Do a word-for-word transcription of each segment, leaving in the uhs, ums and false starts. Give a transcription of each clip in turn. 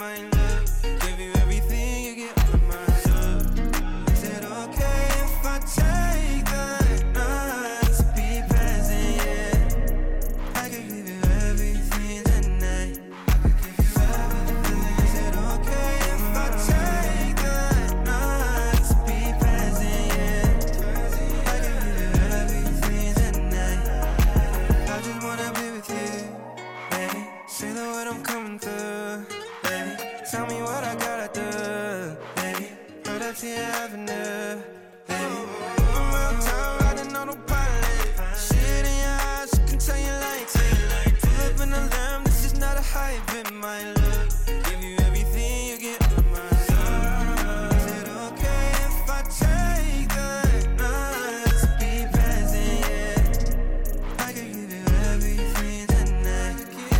might look. Give you everything, you get all of my love. Is it okay if I take the night to be present, yeah? I can give you everything tonight. I can give you everything. Is it okay if I take the night to be present, yeah? I can give you everything tonight. I just wanna be with you, baby. Say the word, I'm coming through, baby. Tell me what I gotta do, baby. Right up to your avenue, baby. I'm around town riding on autopilot. Shit in your eyes, you can tell you like it. Pull up in a lamb, this is not a hype, it might look. Give you everything, you get all of my love. Is it okay if I take the night to be present, yeah? I can give you everything tonight.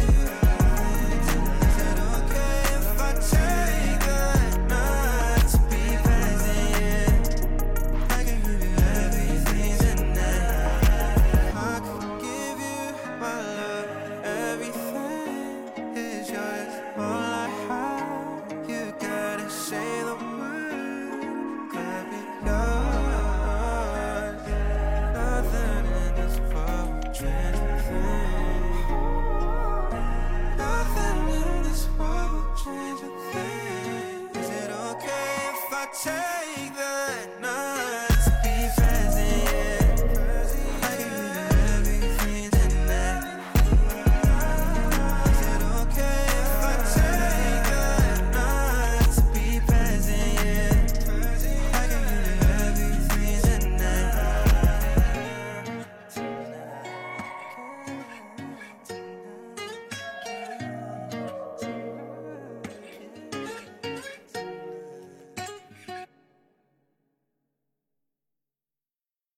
Is it okay if I take the night to be present, yeah? I can give you everything tonight. I can give you my love. Everything is yours. All I have, you gotta say the word. Could be yours. Nothing in this world will change a thing. Nothing in this world will change a thing. Is it okay if I take